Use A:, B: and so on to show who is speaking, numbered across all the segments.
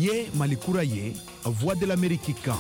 A: Niye Malikura ye, Voix de l'Amérique kan.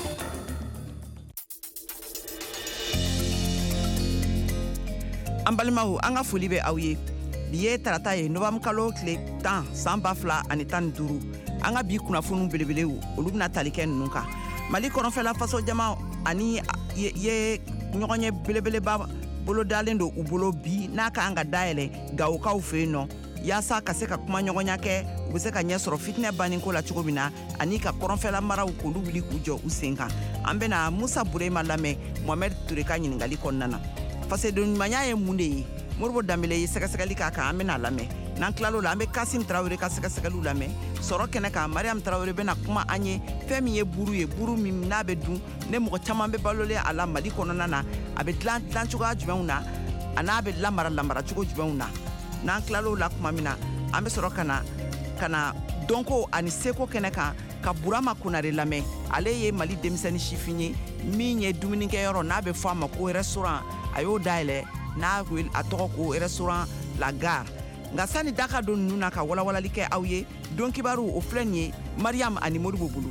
B: An balimaw an ka foli bɛ aw ye bi ye tarata ye novambre tile 10 san 2015 an ka bi kunnafoniw belebelew olu bɛna tali kɛ ninnu kan mali kɔnɔfɛla faso jama ani ye ɲɔgɔn ye belebeleba bolo dalen do u bolo bi n'a ka an ka dayɛlɛ gawokaw fɛ yen nɔ yaasa ka se ka kuma ɲɔgɔnya kɛ u bɛ se ka ɲɛ sɔrɔ fitinɛ banninko la cogo min na ani ka kɔrɔnfɛla maraw k'olu wuli k'u jɔ u sen kan an bɛna musa burema lamɛn mohamɛd ture ka ɲiningali kɔnɔna na fasodenɲumanya ye mun de ye moribo danbele ye sɛgɛsɛgɛli k'a kan an bɛna lamɛn n'an tilal'o la an bɛ kasim tarawele ka sɛgɛsɛgɛliw lamɛn sɔrɔ kɛnɛ kan mariam tarawele bɛna kuma an ye fɛn min ye buru min n'a bɛ dun ne mɔgɔ caman bɛ balolen a la mali kɔnɔna na a bɛ dilan cogoya jumɛnw na a n'a bɛ lamara cogo jumɛnw na n'an tilal'o la kuma min na an bɛ sɔrɔ ka na dɔnko ani seko kɛnɛ kan ka burama kunare lamɛn ale ye mali denmisɛnnin sifin ye min ye dumunikɛyɔrɔ n'a bɛ fɔ a ma ko restaurant a y'o dayɛlɛ n'a a tɔgɔ ko restaurant la gare nka sani da ka don ninnu na ka walawalali kɛ aw ye don kibaru o filɛ nin ye mariam ani moribo bolo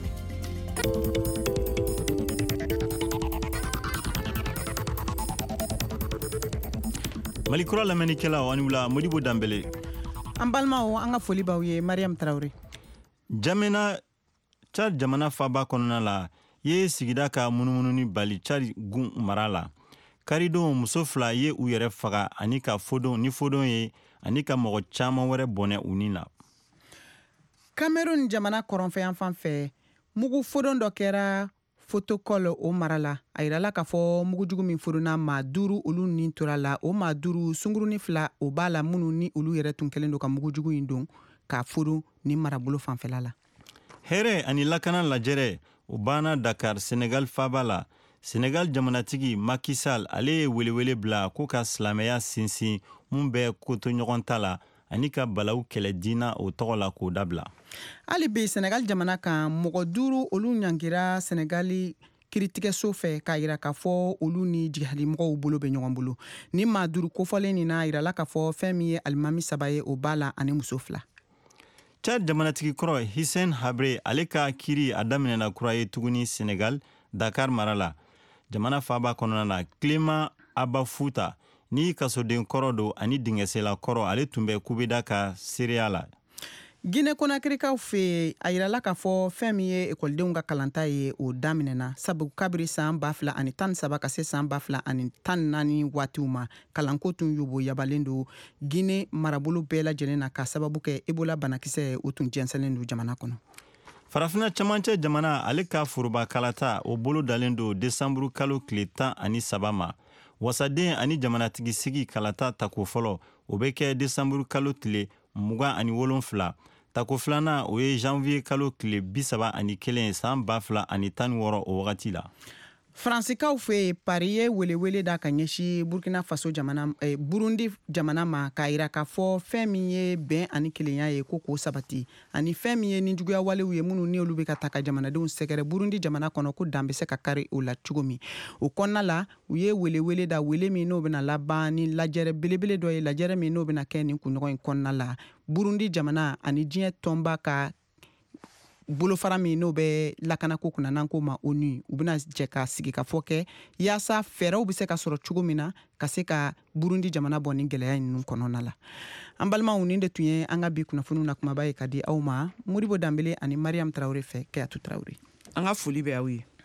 C: malikura lamɛnnikɛlaw ani wula modibo danbele
D: an balimaw an ka foli b'aw ye mariam tarawele
C: Chad jamana faba kɔnɔna la ye sigida ka munumununi bali Chad gun mara la karidon muso fila ye u yɛrɛ faga ani ka fodon ye ani ka mɔgɔ caman wɛrɛ bɔnɛ u ni la
D: Cameroun jamana kɔrɔnfɛyan fan fɛ mugu fodon dɔ kɛra fotokɔl o mara la a yirala k'a fɔ mugujugu min fodonna maa 5 olu ni tora la o maa 5 sungurunin 2 o b'a la minnu ni olu yɛrɛ tun kɛlen don ka mugujugu in don k'a fodon ni marabolo fanfɛla la
C: hɛrɛ ani lakana lajɛrɛ o banna Dakar Senegal faba la Senegal jamanatigi Macky Sall ale ye welewele bila ko ka silamɛya sinsin mun bɛ koto ɲɔgɔn ta la ani ka balaw kɛlɛ diina o tɔgɔ la k'o dabila
D: hali bi Senegal jamana kan mɔgɔ 5 olu ɲangira Senegali kiritigɛso fɛ k'a yira k'a fɔ olu ni jihadimɔgɔw bolo bɛ ɲɔgɔn bolo ni maa 5 kofɔlen nin na yirala k'a fɔ fɛn min ye alimami 3 ye o b'a la ani muso 2
C: Chad jamanatigi kɔrɔ Hissène Habré ale ka kiri a daminɛna kura ye tuguni Senegal Dakar mara la jamana faba kɔnɔna na Clément Abba Fouta ni kasoden kɔrɔ do ani dingɛsela kɔrɔ ale tun bɛ kubeda ka seereya la
D: Guinée Conakrykaw fɛ a yirala k'a fɔ fɛn min ye ekɔlidenw ka kalanta ye o daminɛna sabu kabiri san 2013 ka se san 2014 waatiw ma kalanko tun yobo yabalen do Guinée marabolo bɛɛ lajɛlen na ka sababu kɛ Ebola banakisɛ o tun jɛnsɛnlen do jamana kɔnɔ
C: farafina camancɛ jamana ale ka foroba kalata o bolo dalen do desanburu kalo tile 13 ma wasaden ani jamanatigi sigi kalata tako fɔlɔ o bɛ kɛ desanburu kalo tile 27 tako filanan o ye janvier kalo tile 31 san 2016 o wagati la
D: Fransikaw fɛ Paris ye welewele da ka ɲɛsi Burkina Faso Burundi jamana ma k'a yira k'a fɔ fɛn min ye bɛn ani kelenya ye ko k'o sabati ani fɛn min ye nijuguya walew ye minnu ni olu bɛ ka ta ka jamanadenw sɛgɛrɛ Burundi jamana kɔnɔ ko dan bɛ se ka kari o la cogo min o kɔnɔna la u ye welewele da wele min n'o bɛna laban ni lajɛrɛ belebele dɔ ye lajɛrɛ min n'o bɛna kɛ nin kunɲɔgɔn in kɔnɔna la Burundi jamana ani diɲɛ tɔnba ka bolofara min n'o bɛ lakanako kunna n'an ko ma ONU u bɛna jɛ ka sigi ka fɔ kɛ yaasa fɛɛrɛw bɛ se ka sɔrɔ cogo min na ka se ka Burundi jamana bɔ ni gɛlɛya ninnu kɔnɔna la an balimaw nin de tun ye an ka bi kunnafoniw na kumaba ye ka di aw ma Modibo Danbele ani Mariam Tarawele fɛ Keyatu Tarawele
B: an ka foli bɛ aw ye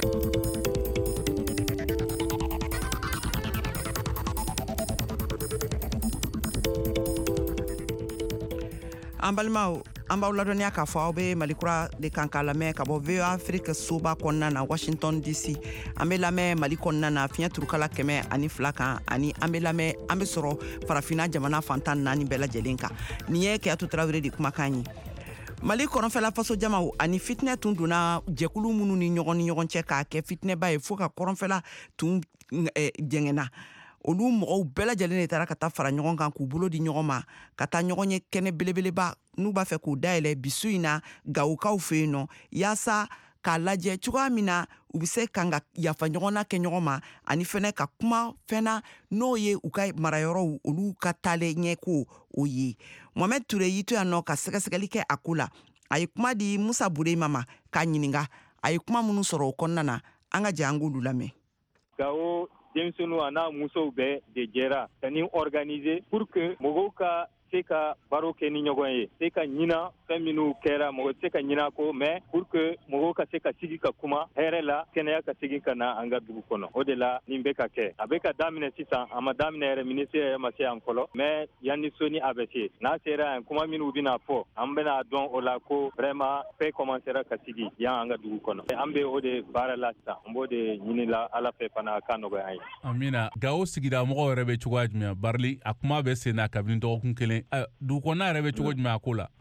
B: an balimaw an b'aw ladɔniya k'a fɔ aw bɛ malikura de kan k'a lamɛn ka bɔ VOA Afrique soba kɔnɔna na Washington DC an bɛ lamɛn Mali kɔnɔna na fiɲɛ turukala 102 kan ani an bɛ sɔrɔ farafina jamana fantan 4 bɛɛ lajɛlen kan nin ye Keyatu Tarawele de kumakan ye Mali kɔrɔnfɛla faso jamaw ani fitinɛ tun donna jɛkulu minnu ni ɲɔgɔn cɛ k'a kɛ fitinɛba ye fo ka kɔrɔnfɛla tun jɛngɛna olu mɔgɔw bɛɛ lajɛlen de taara ka taa fara ɲɔgɔn kan k'u bolo di ɲɔgɔn ma ka taa ɲɔgɔn ye kɛnɛ belebeleba n'u b'a fɛ k'u dayɛlɛ bisu in na gawokaw fɛ yen nɔ yaasa k'a lajɛ cogoya min na u bɛ se kan ka yafa ɲɔgɔnna kɛ ɲɔgɔn ma ani fɛnɛ ka kuma fɛnna n'o ye u ka marayɔrɔw olu ka taalen ɲɛ ko o ye Mohamed Ture y'i to yan nɔ ka sɛgɛsɛgɛli kɛ a ko la a ye kuma di Musa Burema ma k'a ɲininga a ye kuma minnu sɔrɔ o kɔnɔna na an ka jɛ an k'olu lamɛn.
E: Gawo denmisɛnninw a n'a musow bɛɛ de jɛra ka nin organiser pour que mɔgɔw ka se ka baro kɛ ni ɲɔgɔn ye, se ka ɲina fɛn minnu kɛra mɔgɔ se ka ɲina ko mais pour que mɔgɔw ka se ka sigi ka kuma hɛrɛ la kɛnɛya ka segin ka na an ka dugu kɔnɔ. O de la nin bɛ ka kɛ. A bɛ ka daminɛ sisan, a ma daminɛ yɛrɛ ministre yɛrɛ ma se yan fɔlɔ, mais yanni soni a bɛ se. N'a sera yan kuma minnu bɛna fɔ, an bɛna dɔn o la ko vraiment paix commencera ka sigi yan an ka dugu kɔnɔ. An bɛ o de baara la sisan, an b'o de ɲini la Ala fɛ fana a ka nɔgɔya an ye.
F: Amina, Gawo sigida mɔgɔw yɛrɛ bɛ cogoya jumɛn? Barili a kuma bɛ sen na kabini dɔgɔkun kelen. Dugu kɔnɔna yɛrɛ bɛ cogo jumɛn a ko la?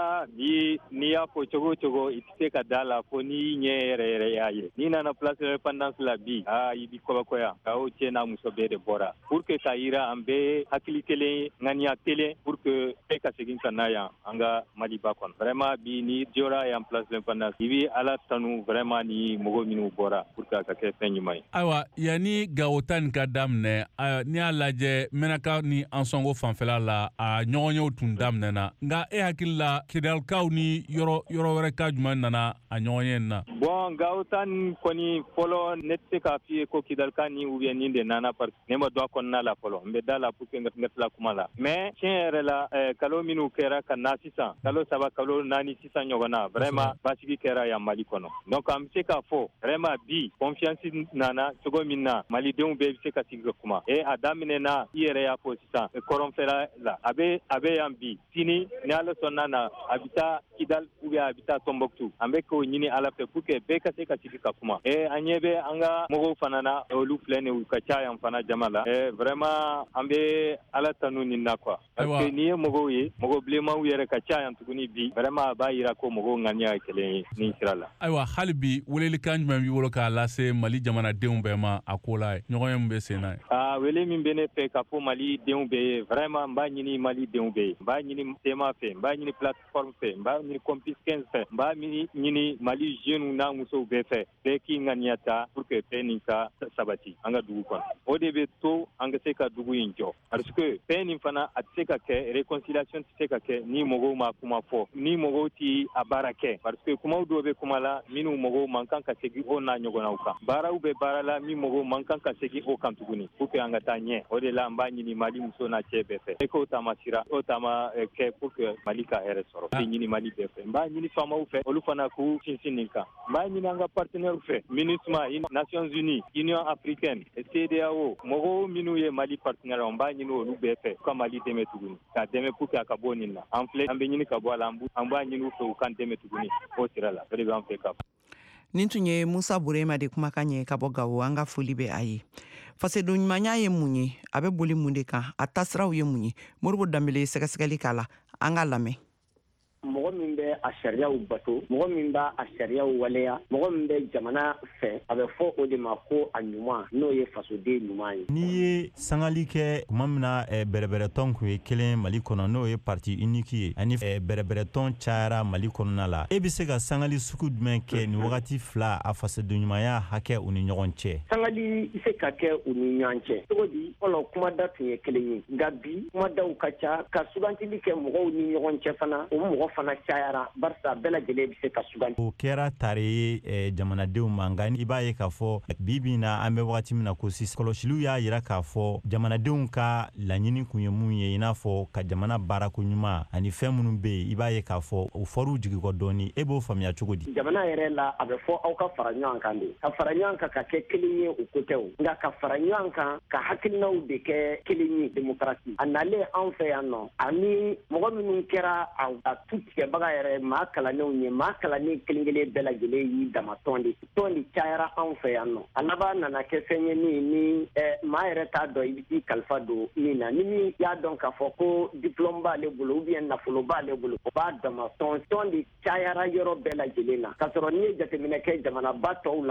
E: Bi n'i y'a fɔ cogo o cogo i tɛ se ka da la fo n'i ɲɛ yɛrɛ yɛrɛ y'a ye. N'i nana place de l'indépendance la bi, i bi kɔbɛkɔya. Gawo cɛ n'a muso bɛɛ de bɔra. Pour que ka yira an bɛ hakili kelen, ŋaniya kelen pour que bɛɛ ka segin ka na yan an ka Maliba kɔnɔ. Vraiment bi n'i jɔra yan place de l'indépendance, i bi Ala tanu vraiment ni mɔgɔ minnu bɔra pour que a ka kɛ fɛn ɲuman ye. Ayiwa,
F: yanni Gawo ta nin ka daminɛ, n'i y'a lajɛ Menaka ni Ansongo fanfɛla la, a ɲɔgɔnyew tun daminɛna. Nka e hakili la Kidalikaw ni yɔrɔ wɛrɛ ka jumɛn nana a ɲɔgɔnye in na?
E: Bon, Gawo ta nin kɔni fɔlɔ ne tɛ se k'a f'i ye ko Kidalika ni ou bien nin de nana parce que ne ma don a kɔnɔna la fɔlɔ. N bɛ da la pour que n ka tila kuma la. Mais tiɲɛ yɛrɛ la kalo minnu kɛra ka na sisan, kalo 3 kalo 4 sisan ɲɔgɔn na, vraiment basigi kɛra yan Mali kɔnɔ. Donc an bɛ se k'a fɔ vraiment bi confiance nana cogo min na Malidenw bɛɛ bɛ se ka sigi ka kuma. A daminɛna i yɛrɛ y'a fɔ sisan kɔrɔnfɛla la. A bɛ yan bi. Sini ni Ala sɔnna na a bɛ taa Kidal ou bien a bɛ taa Tombouctou. An bɛ k'o ɲini Ala fɛ pour que bɛɛ ka se ka sigi ka kuma. An ɲɛ bɛ an ka mɔgɔw fana na olu filɛ nin u ka ca yan fana jama la. Vraiment an bɛ Ala tanu nin na quoi. Parce que n'i ye mɔgɔw ye, mɔgɔ bilenmanw yɛrɛ ka ca yan tuguni bi. Vraiment a b'a yira ko mɔgɔw ŋaniya ye kelen ye nin sira la.
F: Ayiwa, hali bi welelikan jumɛn b'i bolo k'a lase Mali jamanadenw bɛɛ ma a ko la ye? Ɲɔgɔnye min bɛ sen na ye.
E: Wele min bɛ ne fɛ ka fɔ Mali denw bɛɛ ye, vraiment n b'a ɲini Mali denw bɛɛ ye. N b'a ɲini tema fɛ, n b'a ɲini plateforme fɛ, n b'a ɲini Compis 15 fɛ, n b'a ɲini Mali jeunes n'a musow bɛɛ fɛ, bɛɛ k'i ŋaniya ta pour que paix nin ka sabati an ka dugu kɔnɔ. O de bɛ to an ka se ka dugu in jɔ. Parce que paix nin fana a tɛ se ka kɛ, réconciliation tɛ se ka kɛ ni mɔgɔw ma kuma fɔ, ni mɔgɔw tɛ a baara kɛ. Parce que kumaw dɔw bɛ kuma la minnu mɔgɔw man kan ka segin o n'a ɲɔgɔnnaw kan. Baaraw bɛ baara la min mɔgɔw man kan ka segin o kan tuguni pour que an ka taa ɲɛ. O de la n b'a ɲini Mali muso n'a cɛ bɛɛ fɛ. E k'o taama sira, o taama kɛ pour que Mali ka hɛrɛ sɔrɔ. N bɛ ɲini Mali bɛɛ fɛ. N b'a ɲini faamaw fɛ, olu fana k'u sinsin nin kan. N b'a ɲini an ka partenaires fɛ, MINUSMA, Nations Unies, Union africaine, CEDEAO, mɔgɔw minnu ye Mali partenaires n b'a ɲini olu bɛɛ fɛ ka Mali dɛmɛ tuguni. Ka dɛmɛ pour que a ka bɔ nin na. An filɛ, an bɛ ɲini ka bɔ a la, an b'a ɲini u fɛ u kan dɛmɛ tuguni o sira la. O de b'an fɛ ka fɔ.
B: Nin tun ye Musa Burema de kumakan ye ka bɔ Gawo. An ka foli bɛ a ye. Fasoden ɲumanya ye mun ye? A bɛ boli mun de kan? A tasiraw ye mun ye? Moribo Danbele sɛgɛsɛgɛli k'a la. An ka lamɛn.
G: Mɔgɔ min bɛ a sariyaw bato, mɔgɔ min b'a a sariyaw waleya, mɔgɔ min bɛ jamana fɛ, a bɛ fɔ o de ma ko a ɲuman, n'o ye fasoden ɲuman ye.
C: N'i ye sangali kɛ tuma min na bɛrɛbɛrɛtɔn kun ye kelen Mali kɔnɔ n'o ye parti unique ye ani bɛrɛbɛrɛtɔn cayara Mali kɔnɔna la, e bɛ se ka sangali sugu jumɛn kɛ nin wagati fila a fasoden ɲumanya hakɛ u ni ɲɔgɔn cɛ?
G: Sangali bɛ se ka kɛ u ni ɲɔgɔn cɛ cogo di? Fɔlɔ kumada tun ye kelen ye, nka bi kumadaw ka ca, ka sugantili kɛ mɔgɔw ni ɲɔgɔn cɛ fana, o mɔgɔ fana cayara barisa bɛɛ lajɛlen bɛ se ka suganti. O
C: kɛra tare ye jamanadenw ma, nka i b'a ye k'a fɔ bi na an bɛ wagati min na ko sisan kɔlɔsiliw y'a yira k'a fɔ jamanadenw ka laɲini kun ye mun ye i n'a fɔ ka jamana baarako ɲuman ani fɛn minnu bɛ yen i b'a ye k'a fɔ o fɔr'u jigi kɔ dɔɔni. E b'o faamuya cogo di?
G: Jamana yɛrɛ la a bɛ fɔ aw ka fara ɲɔgɔn kan de, ka fara ɲɔgɔn kan ka kɛ kelen ye o ko tɛ o, nka ka fara ɲɔgɔn kan ka hakilinaw de kɛ kelen ye démocratie. A nalen anw fɛ yan nɔ ani mɔgɔ minnu kɛra a tu tigɛbaga yɛrɛ maa kalanenw ye, maa kalanen kelen kelen bɛɛ lajɛlen y'i dama tɔn de cayara anw fɛ yan nɔ. A laban nana kɛ fɛn ye ni maa yɛrɛ t'a dɔn i bɛ t'i kalifa don min na, ni min y'a dɔn k'a fɔ ko diplôme b'ale bolo ou bien nafolo b'ale bolo o b'a dama tɔn de cayara yɔrɔ bɛɛ lajɛlen na. K'a sɔrɔ n'i ye jateminɛ kɛ jamanaba tɔw la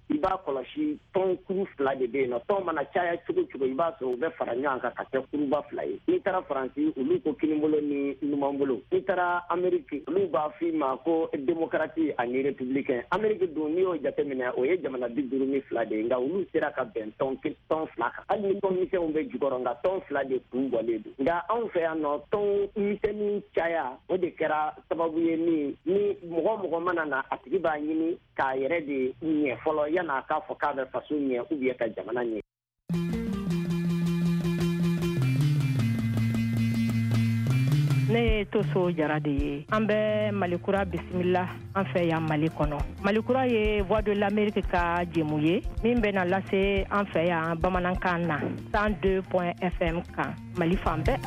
G: i b'a kɔlɔsi tɔn kuru 2 de bɛ yen nɔ tɔn mana caya cogo cogo i b'a sɔrɔ u bɛ fara ɲɔgɔn kan ka kɛ kuruba 2 ye n'i taara faransi olu ko kinibolo ni numanbolo n'i taara ameriki olu b'a f'i ma ko démocratie ani républicain ameriki dun n'i y'o jateminɛ o ye jamana 52 de ye nka olu sera ka bɛn tɔn 2 kan hali ni tɔn misɛnw bɛ jukɔrɔ nka tɔn 2 de kun bɔlen don nka anw fɛ yan nɔ tɔn misɛnnin caya o de kɛra sababu ye ni mɔgɔ mana na a tigi b'a ɲini k'a yɛrɛ de ɲɛ fɔlɔ yan'a k'a fɔ k'a bɛ faso ɲɛ ou bien ka jamana ɲɛ.
H: ne ye Toso Jara de ye an bɛ Malikura bisimila an fɛ yan Mali kɔnɔ Malikura ye Voix de l'Amérique ka jɛmu ye min bɛna lase an fɛ yan bamanankan na 102.fm kan Mali fan bɛɛ.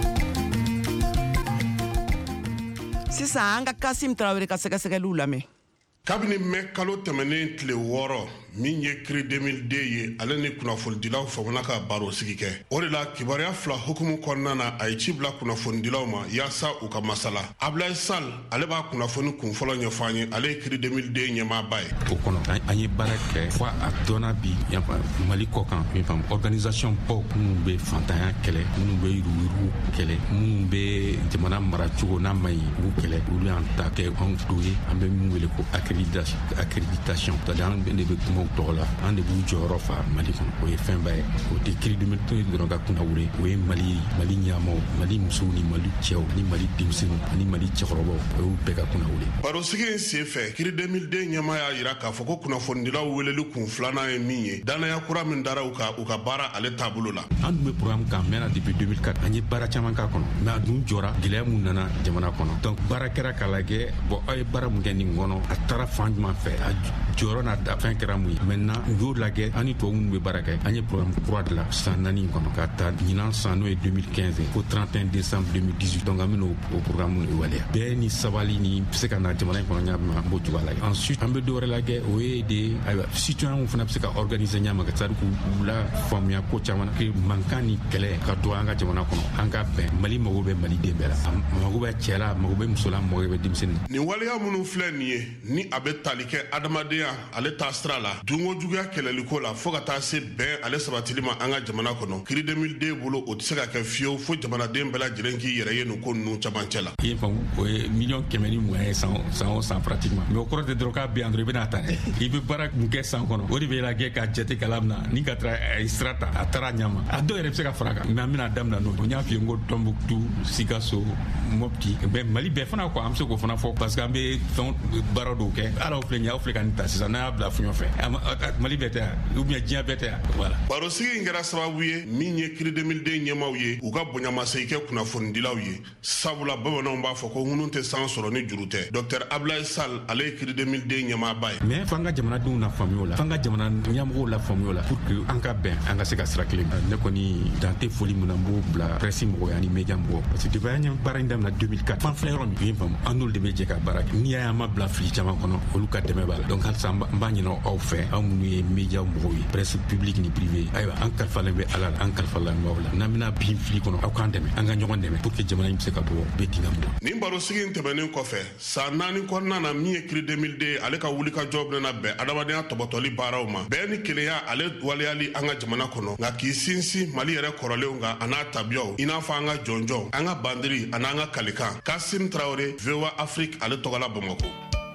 B: sisan an ka Kasim Tarawele ka sɛgɛsɛgɛliw lamɛn.
I: kabini mɛn kalo tɛmɛnen tile 6 min ye kiri 2002 ye ale ni kunnafonidilaw famana ka baro sigi kɛ o de la kibaruya 2 hukumu kɔnɔna na a ye ci bila kunnafonidilaw ma yaasa u ka masala Ablaye Sall ale b'a kunnafoni kunfɔlɔ ɲɛfɔ an ye ale ye kiri 2002 ɲɛmaaba ye
J: o kɔnɔ an ye baara kɛ fo a dɔnna bi Mali kɔ kan organisation baw minnu bɛ fantanya kɛlɛ minnu bɛ yurugu kɛlɛ minnu bɛ jamana mara cogo n'a ma ɲi u kɛlɛ olu y'an ta kɛ anw do ye an bɛ min wele ko accréditation c'est-à-dire an de bɛ kuma tɔgɔ la an de b'u jɔyɔrɔ fa Mali kɔnɔ o ye fɛn ba ye o tɛ kiri 2002 dɔrɔn ka kunna wuli o ye Mali ɲɛmaw Mali musow ni Mali cɛw ni Mali denmisɛnninw ani Mali cɛkɔrɔbaw o y'u bɛɛ ka kunna wuli.
I: barosigi in senfɛ kiri 2002 ɲɛma y'a jira k'a fɔ ko kunnafonidilaw weleli kun 2nan ye min ye danaya kura min dara u ka baara ale taabolo la.
J: an dun bɛ programme kan mɛnna depuis 2004 an ye baara caman k'a kɔnɔ mais a dun jɔra gɛlɛya mun nana jamana kɔnɔ donc baara kɛra k'a lajɛ aw ye baara mun kɛ nin kɔnɔ a taara fan jumɛn fɛ a jɔyɔrɔ n'a fɛn kɛra mun ye maintenant u y'o lajɛ an ni tubabu minnu bɛ baara kɛ an ye programme kura de la san 4 in kɔnɔ ka taa ɲinan san n'o ye 2015 fo 31 décembre 2018 donc an bɛna o programme de waleya bɛɛ ni sabali ni bɛ se ka na jamana in kɔnɔ ɲa an b'o cogoya la ensuite an bɛ dɔwɛrɛ lajɛ o ye de citoyen fana bɛ se ka organiser ɲama ka c'est-à-dire k'u la faamuya ko caman na mankan ni kɛlɛ ka dɔgɔ an ka jamana kɔnɔ an ka bɛn Mali mago bɛ Mali den bɛɛ la a mago bɛ cɛ la a mago bɛ muso la a mago bɛ denmisɛnnin.
I: nin waleya minnu filɛ nin ye ni a bɛ tali kɛ adamadenya ale ta sira la dungo juguya kɛlɛliko la fo ka taa se bɛn ale sabatili ma an ka jamana kɔnɔ kiri 2002 bolo o tɛ se ka kɛ fiyewu fo jamanaden bɛɛ lajɛlen k'i yɛrɛ ye nin ko ninnu camancɛ la. i ye faamu o ye miliyɔn 100 ni mugan ye san o san pratiquement mais o kɔrɔ tɛ dɔrɔn k'a bɛ yan dɔrɔn i bɛna ta dɛ i bɛ baara mun kɛ san kɔnɔ o de bɛ lajɛ ka jate kala min na ni ka taara sira ta a taara ɲama a dɔw yɛrɛ bɛ se ka fara kan mais an bɛna daminɛ n'o ye n y'a f'i ye n ko Tombouctou Sikaso Mopti mais Mali bɛɛ fana ko an bɛ se k'o fana fɔ parce que an bɛ fɛn baara dɔw kɛ ala aw filɛ nin ye aw filɛ ka nin ta sisan n'a y'a bila fiɲɛ fɛ Mali bɛɛ tɛ yan ou bien diɲɛ bɛɛ tɛ yan voilà. barosigi in kɛra sababu ye min ye kiri 2002 ɲɛmaw ye u ka bonyamasegin kɛ kunnafonidilaw ye sabula bamananw b'a fɔ ko ŋunu tɛ san sɔrɔ ni juru tɛ Dr Ablaye Sall ale ye kiri 2002 ɲɛmaaba ye mais f'an ka jamanadenw la faamuya o la f'an ka jamana ɲɛmɔgɔw la faamuya o la pour que an ka bɛn an ka se ka sira kelen ne kɔni dan tɛ foli min na n b'o bila presse mɔgɔw ani média mɔgɔw parce que depuis an ye baara in daminɛ 2004 fan filɛ yɔrɔ min i faamu an n'olu de bɛ jɛ ka baara kɛ n'i y'a ye an ma bila fili caman kɔnɔ olu ka dɛmɛ b'a la donc halisa an b'a ɲini aw fɛ aw minnu ye média mɔgɔw ye presse publique ni privée ayiwa an kalifalen bɛ ala la an kalifalen bɛ aw la n'an bɛna bin fili kɔnɔ aw k'an dɛmɛ an ka ɲɔgɔn dɛmɛ pour que jamana in bɛ se ka bɔ bɛɛ dingɛ mun na. nin barosigi in tɛmɛnen kɔfɛ san 4 kɔnɔna na min ye kiri 2002 ale ka wulikajɔ bɛna bɛn adamadenya tɔbɔtɔli baaraw ma bɛɛ ni kelenya ale waleyali an ka jamana kɔnɔ nka k'i sinsin Mali yɛrɛ kɔrɔlenw kan a n'a tabiyaw i n'a fɔ an ka jɔnjɔn an ka bandiri a n'an ka kalikan Kasim Tarawele VOA Afrique ale tɔgɔla Bamako.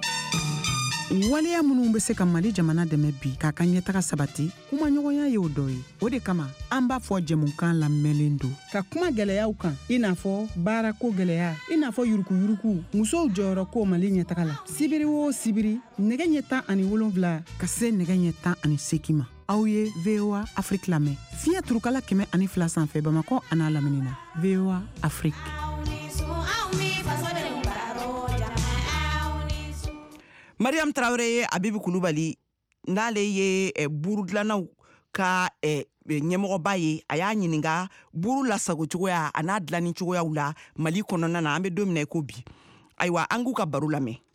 D: waleya minnu bɛ se ka Mali jamana dɛmɛ bi k'a ka ɲɛtaga sabati kuma ɲɔgɔnya ye o dɔ ye o de kama an b'a fɔ jɛmukan lamɛnlen don ka kuma gɛlɛyaw kan i n'a fɔ baarako gɛlɛya i n'a fɔ yurukuyuruku musow jɔyɔrɔ ko Mali ɲɛtaga la sibiri o sibiri nɛgɛ ɲɛ 17 ka se nɛgɛ ɲɛ 18 ma aw ye VOA Afrique lamɛn fiɲɛ turukala 102 sanfɛ Bamakɔ a n'a lamini na VOA Afrique.
B: Mariam Traoré ye Abibu Kulubali n'ale ye buru dilanaw ka ɲɛmɔgɔba ye a y'a ɲininka buru lasago cogoya a n'a dilani cogoyaw la Mali kɔnɔna na an bɛ don min na i ko bi ayiwa an k'u ka baro lamɛn.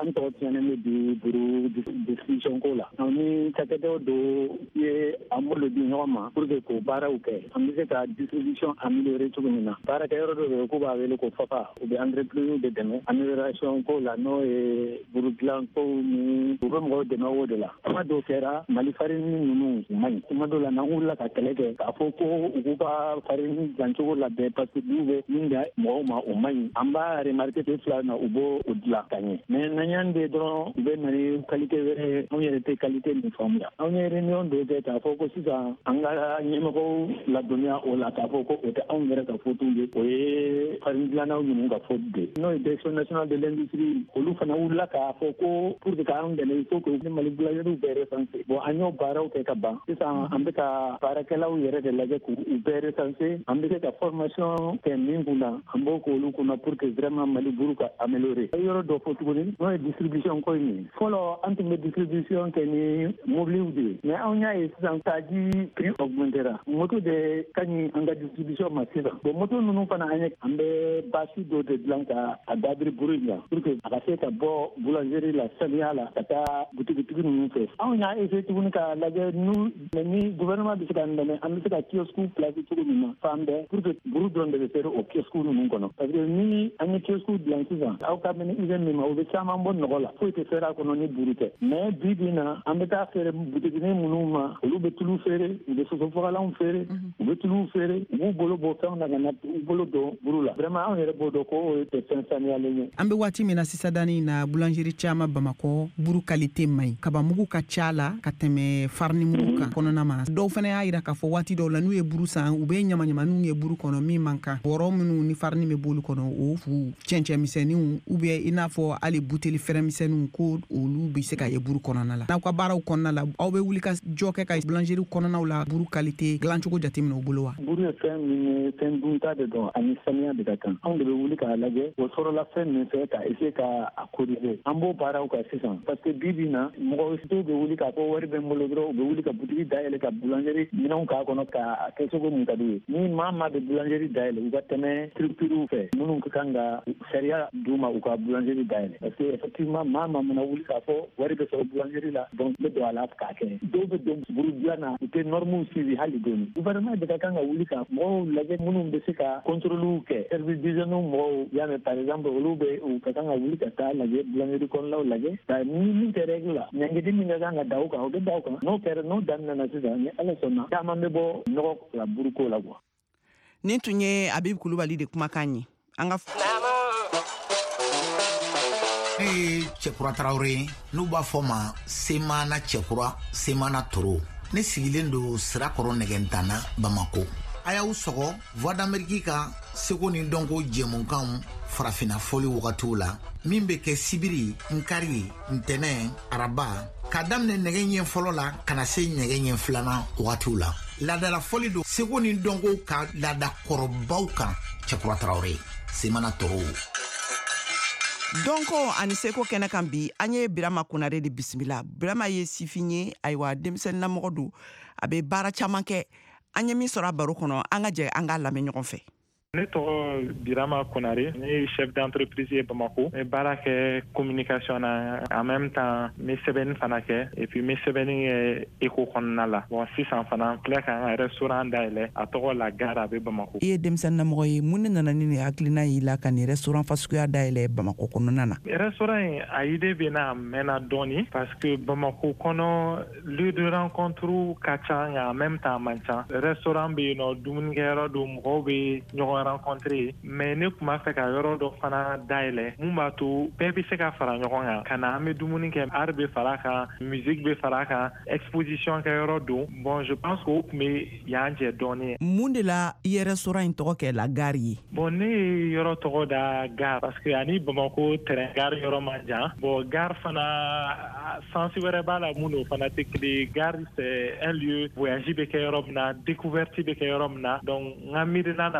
K: an tɔgɔ tiɲɛnen bɛ bi buru distribution ko la ni cakɛdaw dɔ ye an bolo di ɲɔgɔn ma pour que k'o baaraw kɛ an bɛ se ka distribution améliorer cogo min na baarakɛyɔrɔ dɔ bɛ yen k'u b'a wele ko FAPA u bɛ entreprise de dɛmɛ amélioration ko la n'o ye buru dilan ko ni u bɛ mɔgɔw dɛmɛ o de la kuma dɔw kɛra Mali farini ninnu u man ɲi kuma dɔw la n'an wulila ka kɛlɛ kɛ k'a fɔ ko u k'u ka farini dilancogo labɛn parce que n'u bɛ min da mɔgɔw ma o man ɲi an b'a remarqué tile fila na u b'o dilan ka ɲɛ mais n'an y'an de dɔrɔn u bɛ na ni qualité wɛrɛ anw yɛrɛ tɛ qualité nin faamuya anw ye réunion dɔ kɛ k'a fɔ ko sisan an ka ɲɛmɔgɔw ladɔnniya o la k'a fɔ ko o tɛ anw yɛrɛ ka faute ye o ye farini dilannaw ninnu ka faute de n'o ye direction nationale de l'industrie olu fana wulila k'a fɔ ko pour que k'an dɛmɛ il faut que ni Mali boulangeries bɛɛ recensé bon an y'o baaraw kɛ ka ban sisan an bɛ ka baarakɛlaw yɛrɛ de lajɛ k'u bɛɛ recensé an bɛ se ka formation kɛ min kunna an b'o k'olu kunna pour que vraiment Mali buru ka améliorer yɔrɔ dɔ fɔ tuguni n'o ye distribution ko in ye fɔlɔ an tun bɛ distribution kɛ ni mobiliw de ye mais anw y'a ye sisan kaaji prix augmentera moto de ka ɲi an ka distribution ma sisan bon moto ninnu fana an bɛ basi dɔ de dilan ka a dabiri buru in la pour que a ka se ka bɔ boulangerie la saniya la ka taa butigitigi ninnu fɛ anw y'a essayé tuguni ka lajɛ ni gouvernement bɛ se ka dɛmɛ an bɛ se ka kiosque place cogo min na fan bɛɛ pour que buru dɔrɔn de bɛ feere o kiosque ninnu kɔnɔ parce que ni an ye kiosque dilan sisan aw ka mɛni usine min ma u bɛ caman bɔ nɔgɔ la foyi tɛ feere a kɔnɔ ni buru tɛ mais bi bi na an bɛ taa feere butiginin minnu ma olu bɛ tulu feere u bɛ sosofagalanw feere u bɛ tuluw feere u b'u bolo bɔ fɛnw na ka na u bolo don buru la vraiment anw yɛrɛ b'o dɔn ko o tɛ fɛn saniyalen ye
D: an bɛ waati min na sisan dani na boulangerie caman Bamakɔ buru qualité man ɲi kabamugu ka ca la ka tɛmɛ farini mugu kan kɔnɔna ma dɔw fana y'a jira k'a fɔ waati dɔw la n'u ye buru san u bɛ ɲamaɲamaninw ye buru kɔnɔ min man kan bɔrɔ minnu ni farini bɛ b'olu kɔnɔ o fu cɛncɛnmisɛnninw ou bien i n'a fɔ hali buteli fɛrɛmisɛnninw ko olu bɛ se ka ye buru kɔnɔna la n'aw ka baaraw kɔnɔna la aw bɛ wuli ka jɔ kɛ ka boulangerie kɔnɔnaw la buru qualité dilancogo jateminɛ u bolo wa
K: buru ye fɛn min ye fɛn dunta de dɔn ani saniya de ka kan anw de bɛ wuli k'a lajɛ o sɔrɔla fɛn min fɛ ka essayer ka a corriger an b'o baaraw kɛ sisan parce que bi bi na mɔgɔ dɔw bɛ wuli k'a fɔ wari bɛ n bolo dɔrɔn u bɛ wuli ka butigi dayɛlɛ ka boulangerie minɛnw k'a kɔnɔ k'a kɛ cogo min ka d'u ye ni maa bɛ boulangerie dayɛlɛ u ka tɛmɛ structurew fɛ minnu ka kan ka sariya d'u ma u ka boulangerie dayɛlɛ parce que effectivement maa mana wuli k'a fɔ wari bɛ sɔrɔ boulangerie la donc n bɛ don a la k'a kɛ dɔw bɛ don buru dilan na u tɛ normes suivi hali dɔɔni gouvernement de ka kan ka wuli ka mɔgɔw lajɛ minnu bɛ se ka contrôle kɛ service d'hygiène mɔgɔw y'a mɛn par exemple olu bɛ u ka kan ka wuli ka taa lajɛ boulangerie kɔnɔnaw lajɛ ka ni min tɛ règle la ɲangidi min ka kan ka da o kan o bɛ da o kan n'o kɛra n'o daminɛna sisan ni ala sɔnna caman bɛ bɔ nɔgɔ la buruko la quoi.
B: nin tun ye Abibu Kulubali de kumakan ye an ka
L: ne ye Cɛkura Tarawele n'u b'a fɔ ma Semana Cɛkura Semana Toro ne sigilen don Sirakɔrɔ Nɛgɛntana Bamako a y'aw sɔgɔ Voix d'Amérique ka seko ni dɔnko jɛmukanw farafina fɔli wagatiw la min bɛ kɛ sibiri nkari ntɛnɛ araba ka daminɛ nɛgɛ ɲɛ fɔlɔ la kana se nɛgɛ ɲɛ filanan wagatiw la laadala fɔli don seko ni dɔnko ka laada kɔrɔbaw kan Cɛkura Tarawele Semana Toro
B: donko ani seko kɛnɛ kan bi an ye Birama Konare de bisimila Birama ye sifin ye ayiwa denmisɛnninlamɔgɔ don a bɛ baara caman kɛ an ye min sɔrɔ a baro kɔnɔ an ka jɛ an k'a lamɛn ɲɔgɔn fɛ.
M: Ne tɔgɔ Birama Konare, ne ye chef d'entreprise ye Bamako. Ne baara kɛ communication na en même temps me sɛbɛnni fana kɛ et puis me sɛbɛnni kɛ éco kɔnɔna la. Bon sisan fana filɛ ka an ka restaurant dayɛlɛ a tɔgɔ La Gare a bɛ Bamako. I ye denmisɛnninlamɔgɔ ye mun de nana ni nin hakilina y'i la ka nin restaurant fasuguya dayɛlɛ Bamako kɔnɔna na? Restaurant in a idée bɛ na mɛnna dɔɔni parce que Bamako kɔnɔ lieu de rencontre ka ca nka en même temps man ca. Restaurant bɛ yen nɔ dumunikɛyɔrɔ don mɔgɔw bɛ ɲɔgɔn rencontrer mais ne kuma fɛ ka yɔrɔ dɔ fana dayɛlɛ mun b'a to bɛɛ bɛ se ka fara ɲɔgɔn kan ka na an bɛ dumuni kɛ art bɛ fara kan musique bɛ fara kan exposition kɛ yɔrɔ don bon je pense que o tun bɛ y'an jɛ dɔɔni. Mun de la i ye restaurant in tɔgɔ kɛ La Gare ye? Bon ne ye yɔrɔ tɔgɔ da Gare parce que ani Bamako terrain gare yɔrɔ man jan bon Gare fana sens wɛrɛ b'a la mun n'o fana tɛ kelen Gare c'est un lieu voyage bɛ kɛ yɔrɔ min na découverte bɛ kɛ yɔrɔ min na donc n ka miirina na o yɔrɔ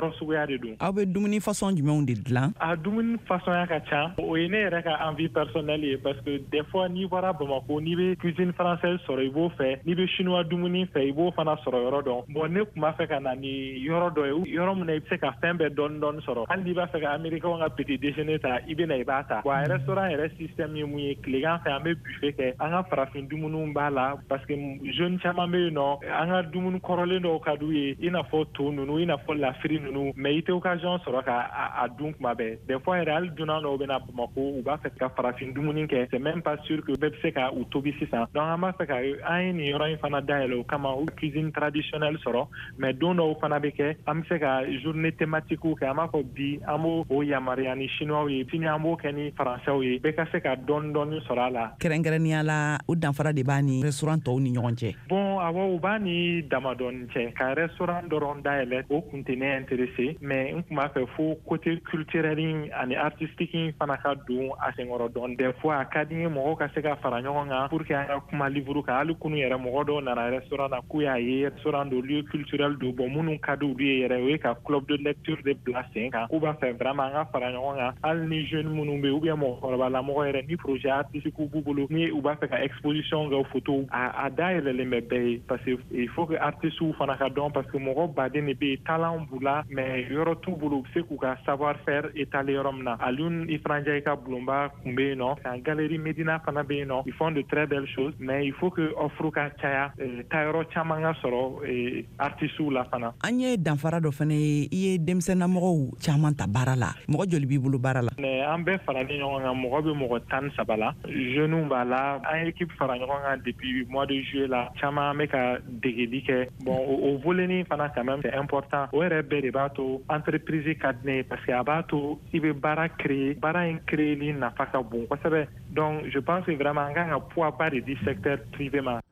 M: yɔrɔ suguya de don.
B: Aw bɛ dumuni façon jumɛnw de dilan?
M: A dumuni façon ya ka ca. O ye ne yɛrɛ ka envie personnelle ye parce que des fois n'i bɔra Bamako n'i bɛ cuisine française sɔrɔ i b'o fɛ, n'i bɛ chinois dumuni fɛ i b'o fana sɔrɔ yɔrɔ dɔn. Bon ne tun b'a fɛ ka na ni yɔrɔ dɔ ye yɔrɔ min na i bɛ se ka fɛn bɛɛ dɔɔni sɔrɔ. Hali n'i b'a fɛ ka américain ka petit déjeuner ta i bɛ na i b'a ta. Bon a restaurant yɛrɛ système ye mun ye tilegan fɛ an bɛ buffet kɛ an ka farafin dumuniw b'a la parce que jeune caman bɛ yen nɔ an ka dumuni kɔrɔlen dɔw ka d'u ye i n'a fɔ to ninnu i n'a fɔ lafiri ninnu mais i tɛ occasion sɔrɔ ka a dun kuma bɛɛ. Des fois yɛrɛ hali dunan dɔw bɛ na Bamako u b'a fɛ ka farafin dumuni kɛ c'est même pas sûr que bɛɛ bɛ se ka u tobi sisan. Donc an b'a fɛ ka an ye nin yɔrɔ in fana dayɛlɛ o kama u cuisine traditionnelle sɔrɔ mais don dɔw fana bɛ kɛ an bɛ se ka journée thématique kɛ an b'a fɔ bi an b'o yamaruya ni chinois ye sini an b'o kɛ ni français ye bɛɛ ka se ka dɔɔni sɔrɔ a la.
B: Kɛrɛnkɛrɛnnenya la o danfara de b'a ni restaurant tɔw ni ɲɔgɔn cɛ.
M: Bon awɔ u b'a ni damadɔni cɛ ka restaurant dɔrɔn dayɛlɛ o kun tɛ ne intéressé mais n kun b'a fɛ fo côté culturel ani artistique fana ka don a senkɔrɔ dɔɔni. Des fois a ka di n ye mɔgɔw ka se ka fara ɲɔgɔn kan pour que an ka kuma livre kan hali kunu yɛrɛ mɔgɔ dɔw nana restaurant na k'u y'a ye restaurant do lieu culturel do bon minnu ka di olu ye yɛrɛ o ye ka club de lecture de bila sen kan k'u b'a fɛ vraiment an ka fara ɲɔgɔn kan hali ni jeune minnu bɛ yen ou bien mɔgɔkɔrɔba lamɔgɔ yɛrɛ ni projet artistique b'u bolo ni u b'a fɛ ka exposition kɛ photo a dayɛlɛlen bɛ bɛɛ ye parce que il faut que artistes fana ka dɔn parce que mɔgɔ baden de bɛ yen talent b'u la mais yɔrɔ t'u bolo u bɛ se k'u ka savoir faire étaler yɔrɔ min na Alioune Ifrandiaye ka bulonba kun bɛ yen nɔ ka galerie Medina fana bɛ yen nɔ ils font de très belles choses mais il faut que offre ka caya taayɔrɔ caman ka sɔrɔ artistes la fana.
B: An ye danfara dɔ fana ye i ye denmisɛnnamɔgɔw caman ta baara la mɔgɔ joli b'i bolo baara la?
M: An bɛɛ faralen ɲɔgɔn kan mɔgɔ bɛ mɔgɔ 13 la jeunes b'a la an ye équipe fara ɲɔgɔn kan depuis mois de juillet la caman bɛ ka degeli kɛ bon o volet fana quand même c'est important o yɛrɛ bɛɛ de b'a to entreprise ka di ne ye parce que a b'a to i bɛ baara créer baara in créeli nafa ka bon kosɛbɛ donc je pense que vraiment an kan ka poids ba de di secteur privé ma.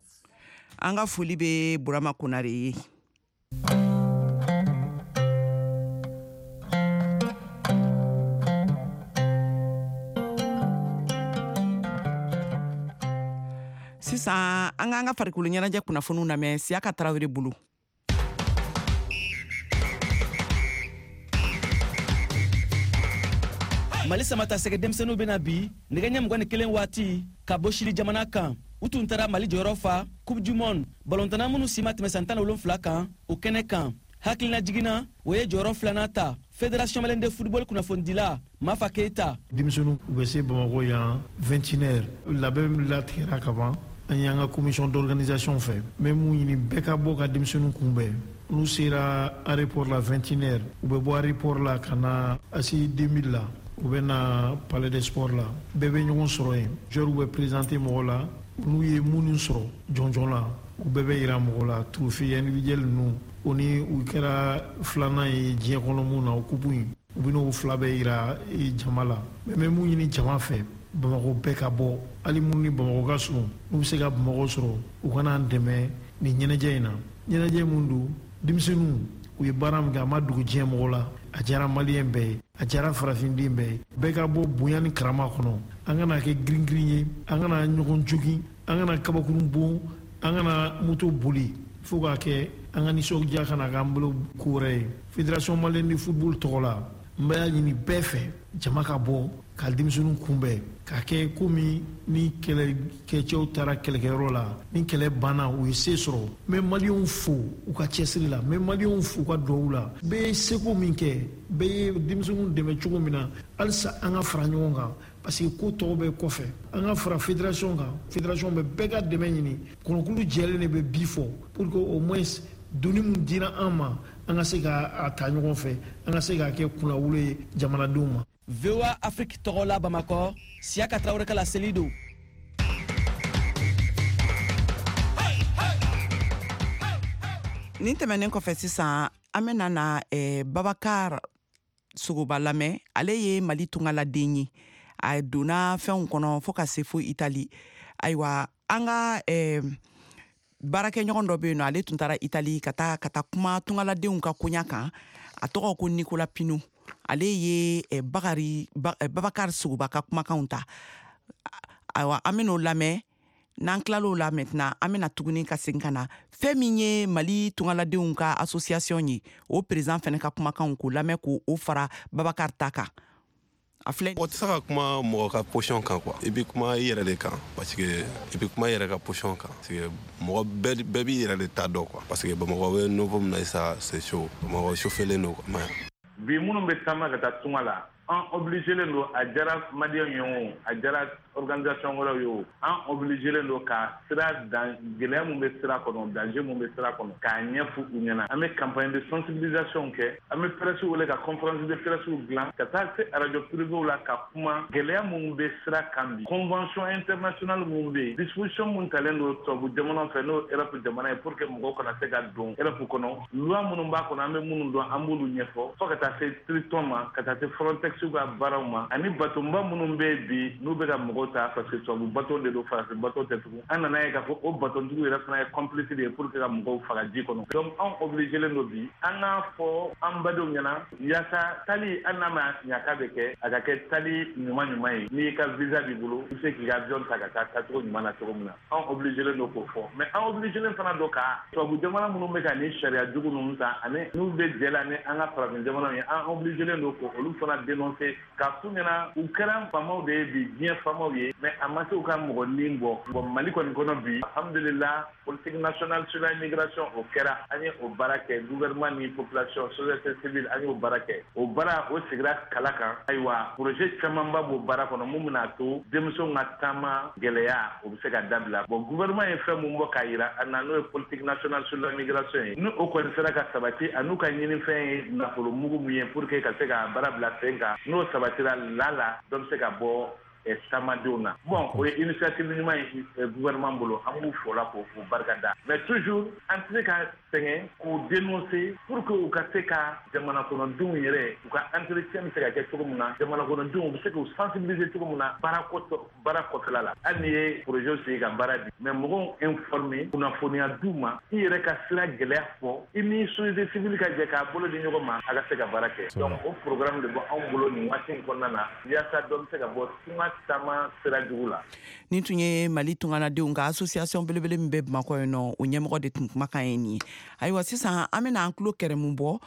B: An ka foli bɛ Burama Konare ye. Sisan an k'an ka farikolo ɲɛnajɛ kunnafoniw lamɛn Siyaka Tarawele bolo.
N: Mali samata sɛgɛ denmisɛnninw bɛna bi nɛgɛ ɲɛ 21 waati ka bɔ Chili jamana kan u tun taara Mali jɔyɔrɔ fa Coupe du Monde ballontanna minnu si ma tɛmɛ san 17 kan o kɛnɛ kan hakilina jiginna o ye jɔyɔrɔ 2nan ta Fédération Malienne de Football kunnafonidila Mafa Keita.
O: Denmisɛnninw u bɛ se Bamako yan 21h labɛn latigɛra ka ban an y'an ka commission d'organisation fait mais mun ɲini bɛɛ ka bɔ ka denmisɛnninw kunbɛn n'u sera aéroport la 21h u bɛ bɔ aéroport la ka na asi 2000 la u bɛ na palais des sports la bɛɛ bɛ ɲɔgɔn sɔrɔ yen joueurs bɛ présenter mɔgɔ la n'u ye minnu sɔrɔ jɔnjɔn la u bɛɛ bɛ yira mɔgɔ la trophée individuel ninnu o ni u kɛra filanan ye diɲɛ kɔnɔ mun na o kupu in u bɛ n'o fila bɛɛ yira jama la mais mun ɲini jama fɛ Bamako bɛɛ ka bɔ hali minnu ni Bamako ka surun n'u bɛ se ka Bamako sɔrɔ u kana an dɛmɛ nin ɲɛnajɛ in na ɲɛnajɛ mun don denmisɛnninw u ye baara min kɛ a ma dogo diɲɛ mɔgɔ la a diyara maliyɛn bɛɛ ye a diyara farafinden bɛɛ ye bɛɛ ka bɔ bonya ni karama kɔnɔ an kana kɛ girin-girin ye an kana ɲɔgɔn jogin an kana kabakurun bon an kana moto boli fo k'a kɛ an ka nisɔndiya kana k'an bolo ko wɛrɛ ye Fédération Malienne de Football tɔgɔ la n bɛ y'a ɲini bɛɛ fɛ jama ka bɔ ka denmisɛnninw kunbɛn k'a kɛ komi ni kɛlɛkɛcɛw taara kɛlɛkɛyɔrɔ la ni kɛlɛ banna u ye se sɔrɔ n bɛ maliyɛnw fo u ka cɛsiri la n bɛ maliyɛnw fo u ka duwawu la bɛɛ ye seko min kɛ bɛɛ ye denmisɛnninw dɛmɛ cogo min na halisa an ka fara ɲɔgɔn kan parce que ko tɔw bɛ kɔfɛ an ka fara fédération kan fédération bɛ bɛɛ ka dɛmɛ ɲini kɔnɔkulu jɛlen de bɛ bi fɔ pour que au moins doni min dira an ma an ka se k'a ta ɲɔgɔn fɛ an ka se k'a kɛ kunnawolo ye jamanadenw ma.
N: VOA Afrique tɔgɔ la Bamakɔ Siyaka Tarawele ka laseli don.
B: Nin tɛmɛnen kɔfɛ sisan an bɛna na Babakar Sogoba lamɛn ale ye Mali tungaladen ye a donna fɛnw kɔnɔ fo ka se fo Itali ayiwa an ka baarakɛɲɔgɔn dɔ bɛ yen nɔ ale tun taara Itali ka taa kuma tungaladenw ka koɲa kan a tɔgɔ ko Nicolas Pino ale ye Babakar Sogoba ka kumakanw ta ayiwa an bɛn'o lamɛn n'an tilal'o la maintenant an bena tuguni ka segin ka na fɛn min ye Mali tungaladenw ka association ye o président fɛnɛ ka kumakanw k'o lamɛn k'o fara Babakar ta kan.
P: O tɛ se ka kuma mɔgɔ ka position kan quoi. I bɛ kuma i yɛrɛ de kan parce que i bɛ kuma i yɛrɛ ka position kan parce que mɔgɔ bɛɛ b'i yɛrɛ de ta dɔn quoi parce que Bamakɔ bɛ nouveau min na sisan c'est chaud Bamakɔ chauffelen don quoi.
Q: Bi minnu bɛ taama ka taa tunga la an obligelen don a jara maliyɛnw ye o a jara organisation wɛrɛw ye o an obligelen don ka sira dan gɛlɛya min bɛ sira kɔnɔ danger min bɛ sira kɔnɔ k'a ɲɛfɔ u ɲɛna an bɛ campagne de sensibilisation kɛ an bɛ presse wele ka conférence de presse dilan ka taa se radio privé la ka kuma gɛlɛya min bɛ sira kan bi convention internationale min bɛ yen disposition min talen don tubabu jamana fɛ n'o Europe jamana ye pour que mɔgɔw kana se ka don Europe kɔnɔ loi minnu b'a kɔnɔ an bɛ minnu dɔn an b'olu ɲɛfɔ fo ka taa se Triton ma ka taa se Frontex ka baaraw ma ani batonba minnu bɛ bi n'u bɛ ka mɔgɔw ta parce que tubabu bateau de don farafin bateau tɛ tugun an nana ye k'a fɔ o batontigiw yɛrɛ fana ye complice de ye pour que ka mɔgɔw faga ji kɔnɔ donc an obligelen don bi an k'a fɔ an badenw ɲɛna yaasa tali an n'a ma ɲa k'a bɛ kɛ a ka kɛ tali ɲuman ɲuman ye n'i y'i ka visa b'i bolo i bɛ se k'i ka avion ta ka taa tacogo ɲuman na cogo min na an obligelen don k'o fɔ mais an obligelen fana don ka tubabu jamana minnu bɛ ka ni sariya jugu ninnu ta ani n'u bɛ jɛ la ni an ka farafin jamanaw ye an obligelen don k'olu fana dénoncer k'a f'u ɲɛna u kɛra faamaw de ye bi diɲɛ faamaw ye mais a ma se u ka mɔgɔ nin bɔ bon Mali kɔni kɔnɔ bi alhamdulillah politique nationale sur la immigration o kɛra an ye o baara kɛ gouvernement ni population société civile an ye o baara kɛ o baara o sigira kala kan ayiwa projet camanba b'o baara kɔnɔ mun bɛna to denmisɛnw ka taama gɛlɛya o bɛ se ka dabila bon gouvernement ye fɛn mun bɔ k'a yira a na n'o ye politique nationale sur la immigration ye ni o kɔni sera ka sabati a n'u ka ɲinifɛn ye nafolo mugu min ye pour que ka se ka baara bila sen kan n'o sabatira la dɔ bɛ se ka bɔ samadenw na bon o ye initiative ɲuman ye gouvernement bolo an b'u fo la k'o barika da mais toujours an tɛ se ka sɛgɛn k'o dénoncer pour que u ka se ka jamana kɔnɔdenw yɛrɛ u ka entretien bɛ se ka kɛ cogo min na jamana kɔnɔdenw u bɛ se k'u sensibiliser cogo min na baara kɔfɛla la hali n'i ye projet sigi ka baara di mais mɔgɔw informer kunnafoniya d'u ma i yɛrɛ ka sira gɛlɛya fɔ i ni société civile ka jɛ k'a bolo di ɲɔgɔn ma a ka se ka baara kɛ donc o programme de bɔ anw bolo nin waati in kɔnɔna na yaasa dɔ bɛ se ka bɔ tama sira jugu la.
B: Nin tun ye Mali tungaladenw ka association belebele min bɛ Bamakɔ yen nɔ o ɲɛmɔgɔ de tun kumakan ye nin ye ayiwa sisan an bɛna an tulo kɛrɛ mun bɔ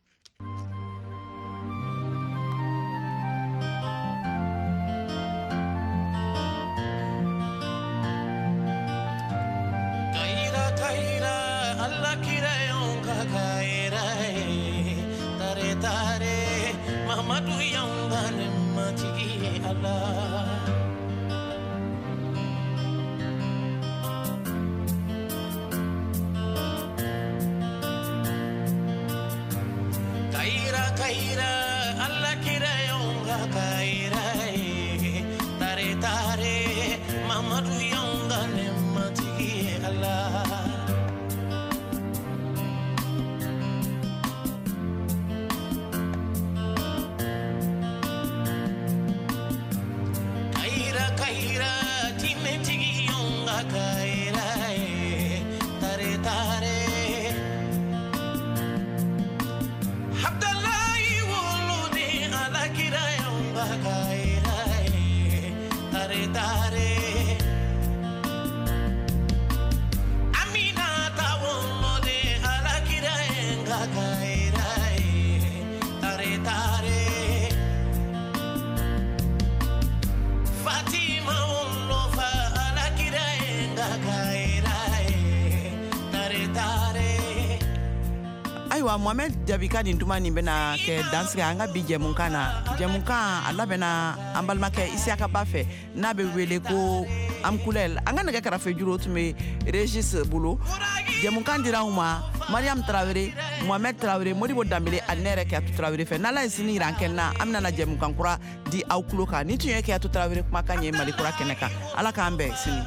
B: ayiwa Mohamed Jabika nin tuma nin bɛna kɛ dansigi an ka bi jɛmukan na jɛmukan a labɛnna an balimakɛ Isiaka Ba fɛ n'a bɛ wele ko Amkulel an ka nɛgɛ kɛrɛfɛ juru tun bɛ Régis bolo jɛmukan dira anw ma Mariam Tarawele Mohamed Tarawele Modibo Dambele ani ne yɛrɛ Kiyatu Tarawele fɛ n'Ala ye sini yira an kɛnɛ na an bɛna jɛmukan kura di aw tulo kan ni tun ye Kiyatu Tarawele kumakan ye Mali kura kɛnɛ kan Ala k'an bɛn sini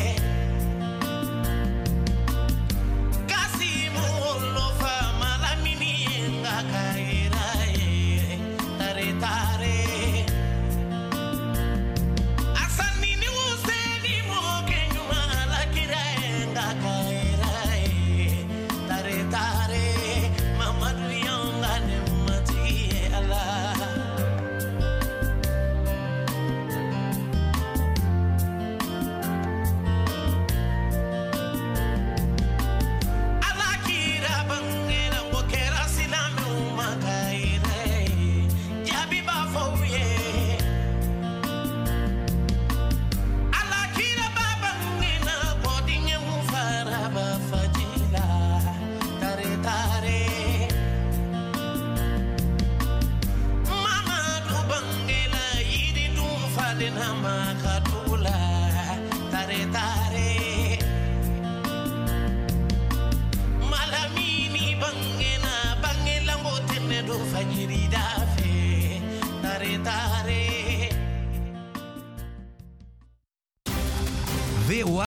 R: Kasi mo lo fa malami cantare